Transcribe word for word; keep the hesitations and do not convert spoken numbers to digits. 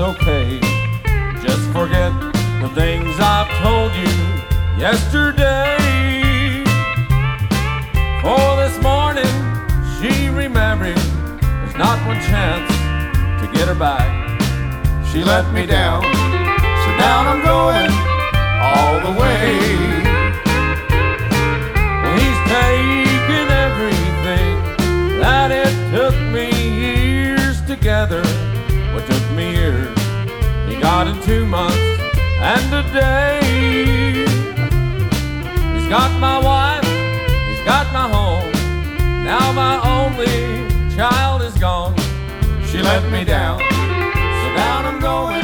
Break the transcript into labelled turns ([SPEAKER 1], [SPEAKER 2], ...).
[SPEAKER 1] okay. Just forget the things I've told you yesterday. For this morning she remarried. There's not one chance to get her back. She let me down, so down I'm going all the way. Well, he's taken everything that it took me years to gather. What took me years, he got in two months and a day. He's got my wife, he's got my home. Now my only child is gone. She let me down, so down I'm going